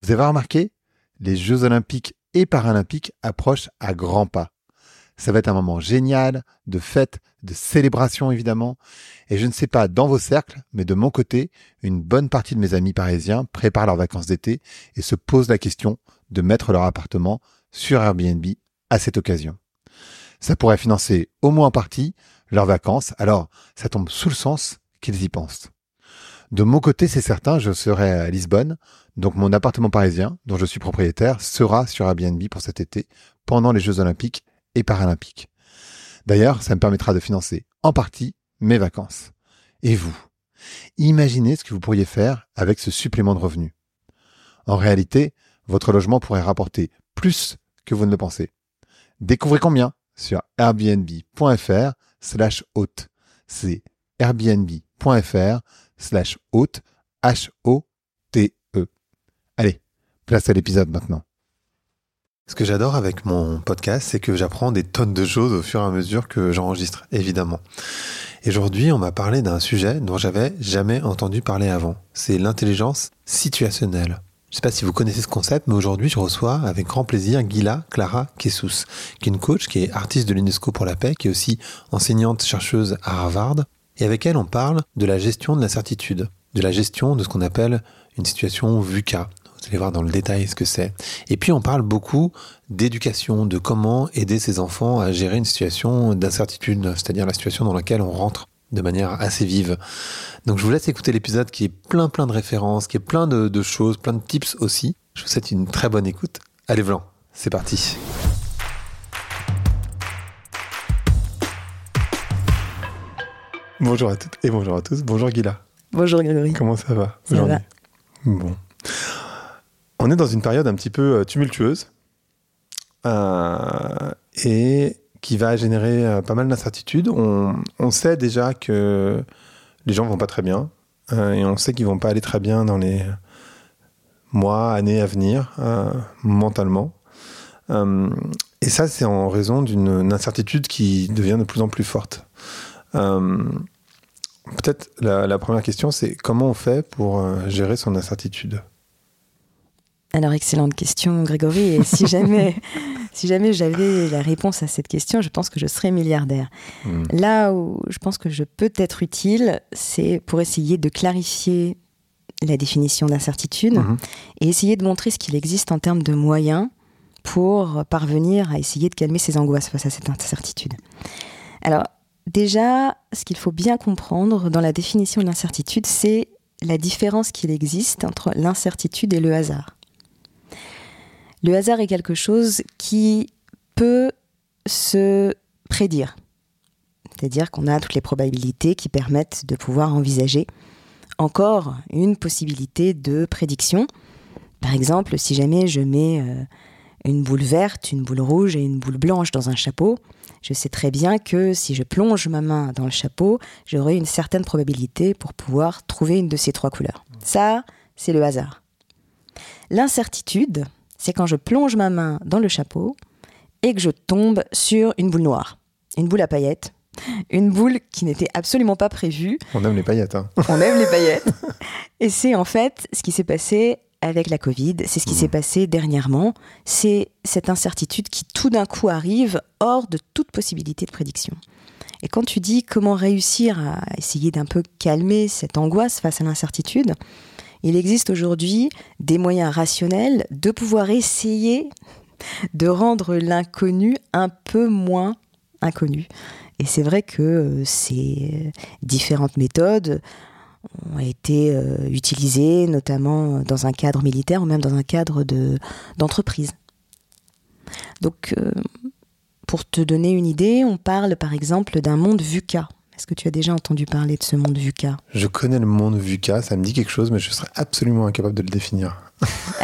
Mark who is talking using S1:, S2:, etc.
S1: Vous avez remarqué, les Jeux Olympiques et Paralympiques approchent à grands pas. Ça va être un moment génial, de fête, de célébration évidemment. Et je ne sais pas dans vos cercles, mais de mon côté, une bonne partie de mes amis parisiens préparent leurs vacances d'été et se posent la question de mettre leur appartement sur Airbnb à cette occasion. Ça pourrait financer au moins en partie leurs vacances, alors ça tombe sous le sens qu'ils y pensent. De mon côté, c'est certain, je serai à Lisbonne, donc mon appartement parisien, dont je suis propriétaire, sera sur Airbnb pour cet été, pendant les Jeux Olympiques et Paralympiques. D'ailleurs, ça me permettra de financer en partie mes vacances. Et vous, imaginez ce que vous pourriez faire avec ce supplément de revenus. En réalité, votre logement pourrait rapporter plus que vous ne le pensez. Découvrez combien sur airbnb.fr/hôte. C'est airbnb.fr/hôte, H-O-T-E. Allez, place à l'épisode maintenant. Ce que j'adore avec mon podcast, c'est que j'apprends des tonnes de choses au fur et à mesure que j'enregistre, évidemment. Et aujourd'hui, on m'a parlé d'un sujet dont j'avais jamais entendu parler avant. C'est l'intelligence situationnelle. Je ne sais pas si vous connaissez ce concept, mais aujourd'hui, je reçois avec grand plaisir Ghila Clara Kessous, qui est une coach, qui est artiste de l'UNESCO pour la paix, qui est aussi enseignante-chercheuse à Harvard. Et avec elle, on parle de la gestion de l'incertitude, de la gestion de ce qu'on appelle une situation VUCA. Vous allez voir dans le détail ce que c'est. Et puis, on parle beaucoup d'éducation, de comment aider ses enfants à gérer une situation d'incertitude, c'est-à-dire la situation dans laquelle on rentre de manière assez vive. Donc, je vous laisse écouter l'épisode qui est plein de références, qui est plein de choses, plein de tips aussi. Je vous souhaite une très bonne écoute. Allez, Vlan, c'est parti. Bonjour à toutes et bonjour à tous. Bonjour Ghila.
S2: Bonjour Grégory.
S1: Comment ça va
S2: aujourd'hui ?
S1: Ça va. Bon. On est dans une période un petit peu tumultueuse et qui va générer pas mal d'incertitudes. On sait déjà que les gens vont pas très bien et on sait qu'ils vont pas aller très bien dans les mois, années à venir, mentalement. Et ça, c'est en raison d'une incertitude qui devient de plus en plus forte. Peut-être la première question, c'est comment on fait pour gérer son incertitude ?
S2: Alors, excellente question, Grégory. Et si jamais j'avais la réponse à cette question, je pense que je serais milliardaire. Là où je pense que je peux être utile, c'est pour essayer de clarifier la définition d'incertitude et essayer de montrer ce qu'il existe en termes de moyens pour parvenir à essayer de calmer ses angoisses face à cette incertitude. Alors, déjà, ce qu'il faut bien comprendre dans la définition de l'incertitude, c'est la différence qu'il existe entre l'incertitude et le hasard. Le hasard est quelque chose qui peut se prédire. C'est-à-dire qu'on a toutes les probabilités qui permettent de pouvoir envisager encore une possibilité de prédiction. Par exemple, si jamais je mets une boule verte, une boule rouge et une boule blanche dans un chapeau, je sais très bien que si je plonge ma main dans le chapeau, j'aurai une certaine probabilité pour pouvoir trouver une de ces trois couleurs. Ça, c'est le hasard. L'incertitude, c'est quand je plonge ma main dans le chapeau et que je tombe sur une boule noire, une boule à paillettes, une boule qui n'était absolument pas prévue.
S1: On aime les paillettes, hein.
S2: On aime les paillettes. Et c'est en fait ce qui s'est passé avec la Covid, c'est ce qui s'est passé dernièrement, c'est cette incertitude qui tout d'un coup arrive hors de toute possibilité de prédiction. Et quand tu dis comment réussir à essayer d'un peu calmer cette angoisse face à l'incertitude, il existe aujourd'hui des moyens rationnels de pouvoir essayer de rendre l'inconnu un peu moins inconnu. Et c'est vrai que ces différentes méthodes ont été utilisées, notamment dans un cadre militaire ou même dans un cadre d'entreprise. Donc, pour te donner une idée, on parle par exemple d'un monde VUCA. Est-ce que tu as déjà entendu parler de ce monde VUCA ?
S1: Je connais le monde VUCA, ça me dit quelque chose, mais je serais absolument incapable de le définir.